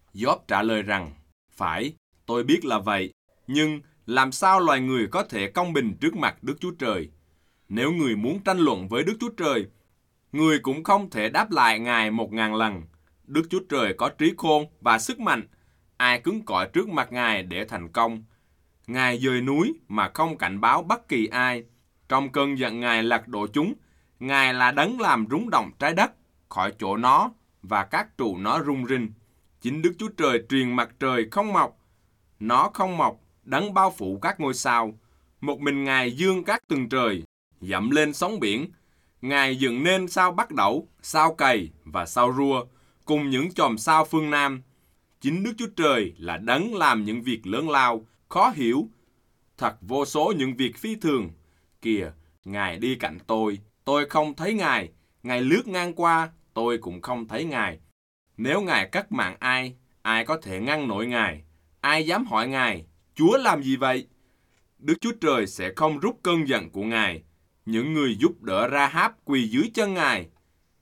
Gióp trả lời rằng, phải, tôi biết là vậy, nhưng làm sao loài người có thể công bình trước mặt Đức Chúa Trời? Nếu người muốn tranh luận với Đức Chúa Trời, người cũng không thể đáp lại Ngài 1000 lần. Đức Chúa Trời có trí khôn và sức mạnh, ai cứng cỏi trước mặt Ngài để thành công. Ngài dời núi mà không cảnh báo bất kỳ ai. Trong cơn giận Ngài lật đổ chúng, Ngài là đấng làm rúng động trái đất khỏi chỗ nó và các trụ nó rung rinh. Chính Đức Chúa Trời truyền mặt trời không mọc. Nó không mọc, đấng bao phủ các ngôi sao. Một mình Ngài dương các tầng trời, dẫm lên sóng biển. Ngài dựng nên sao Bắc Đẩu, sao Cày và sao Rua, cùng những chòm sao phương Nam. Chính Đức Chúa Trời là đấng làm những việc lớn lao, khó hiểu. Thật vô số những việc phi thường. Kìa, Ngài đi cạnh tôi không thấy Ngài. Ngài lướt ngang qua, tôi cũng không thấy Ngài. Nếu Ngài cắt mạng ai có thể ngăn nổi Ngài? Ai dám hỏi Ngài, Chúa làm gì vậy? Đức Chúa Trời sẽ không rút cơn giận của Ngài. Những người giúp đỡ Ra-háp quỳ dưới chân Ngài.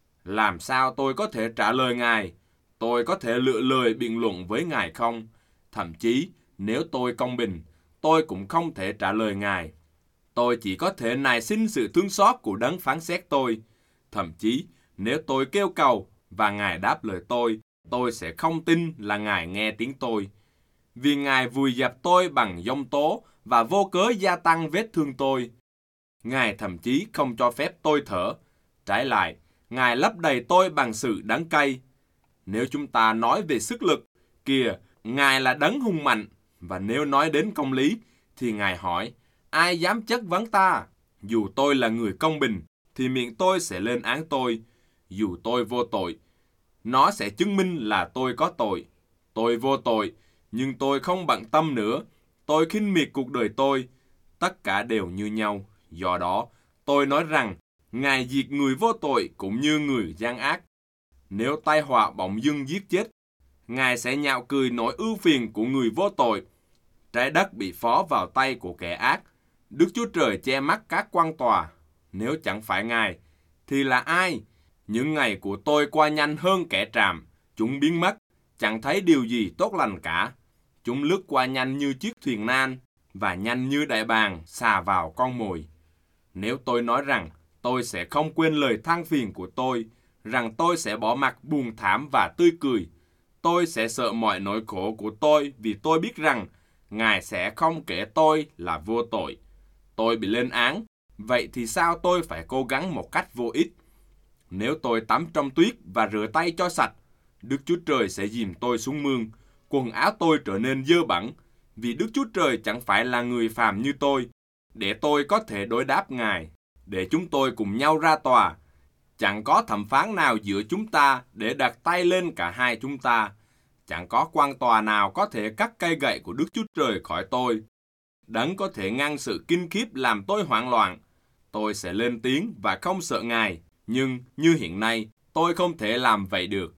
Làm sao tôi có thể trả lời Ngài? Tôi có thể lựa lời biện luận với Ngài không? Thậm chí, nếu tôi công bình, tôi cũng không thể trả lời Ngài. Tôi chỉ có thể nài xin sự thương xót của đấng phán xét tôi. Thậm chí, nếu tôi kêu cầu và Ngài đáp lời tôi sẽ không tin là Ngài nghe tiếng tôi. Vì Ngài vùi dập tôi bằng giông tố và vô cớ gia tăng vết thương tôi. Ngài thậm chí không cho phép tôi thở. Trái lại, Ngài lấp đầy tôi bằng sự đắng cay. Nếu chúng ta nói về sức lực, kìa, Ngài là đấng hùng mạnh. Và nếu nói đến công lý, thì Ngài hỏi, ai dám chất vấn ta? Dù tôi là người công bình, thì miệng tôi sẽ lên án tôi. Dù tôi vô tội, nó sẽ chứng minh là tôi có tội. Tôi vô tội, nhưng tôi không bận tâm nữa. Tôi khinh miệt cuộc đời tôi. Tất cả đều như nhau. Do đó, tôi nói rằng, Ngài diệt người vô tội cũng như người gian ác. Nếu tai họa bỗng dưng giết chết, Ngài sẽ nhạo cười nỗi ưu phiền của người vô tội. Trái đất bị phó vào tay của kẻ ác. Đức Chúa Trời che mắt các quan tòa. Nếu chẳng phải Ngài, thì là ai? Những ngày của tôi qua nhanh hơn kẻ tràm. Chúng biến mất, chẳng thấy điều gì tốt lành cả. Chúng lướt qua nhanh như chiếc thuyền nan, và nhanh như đại bàng xà vào con mồi. Nếu tôi nói rằng tôi sẽ không quên lời than phiền của tôi, rằng tôi sẽ bỏ mặc buồn thảm và tươi cười, tôi sẽ sợ mọi nỗi khổ của tôi vì tôi biết rằng Ngài sẽ không kể tôi là vô tội. Tôi bị lên án, vậy thì sao tôi phải cố gắng một cách vô ích? Nếu tôi tắm trong tuyết và rửa tay cho sạch, Đức Chúa Trời sẽ dìm tôi xuống mương, quần áo tôi trở nên dơ bẩn, vì Đức Chúa Trời chẳng phải là người phàm như tôi, để tôi có thể đối đáp Ngài, để chúng tôi cùng nhau ra tòa. Chẳng có thẩm phán nào giữa chúng ta để đặt tay lên cả hai chúng ta. Chẳng có quan tòa nào có thể cắt cây gậy của Đức Chúa Trời khỏi tôi. Đấng có thể ngăn sự kinh khiếp làm tôi hoảng loạn. Tôi sẽ lên tiếng và không sợ Ngài, nhưng như hiện nay, tôi không thể làm vậy được.